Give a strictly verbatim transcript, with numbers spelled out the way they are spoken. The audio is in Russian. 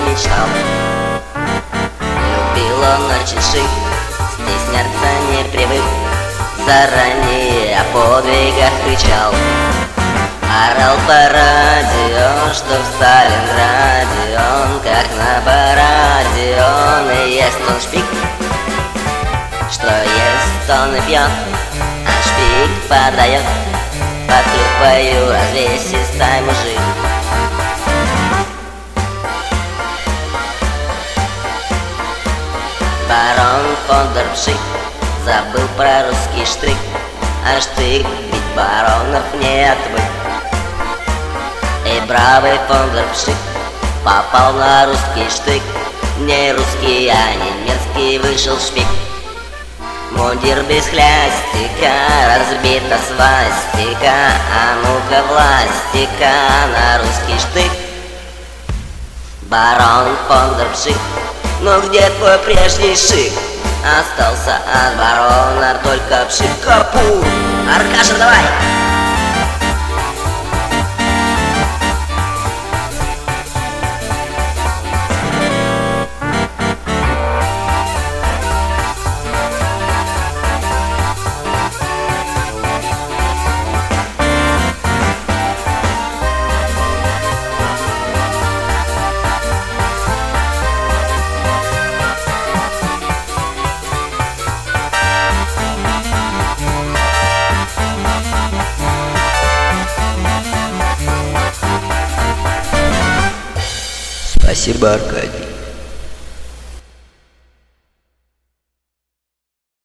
мечтал. Любил он очень шик, стесняться не привык, заранее о подвигах кричал. Орал по радио, что в Сталинграде он как на параде, он и ест он шпик. Что ест он и пьет, а шпик подает под клюквою развесистай мужик. Барон фон дер Пшик забыл про русский штрих, а штык ведь баронов не отвык. И бравый фон дер Пшик попал на русский штык, не русский, а немецкий вышел шпик. Мундир без хлястика, разбита свастика, а ну-ка властика на русский штык. Барон фон дер Пшик, ну где твой прежний шик? Остался от барона только пшик. Капу! Аркаша, давай! Спасибо, Аркадий.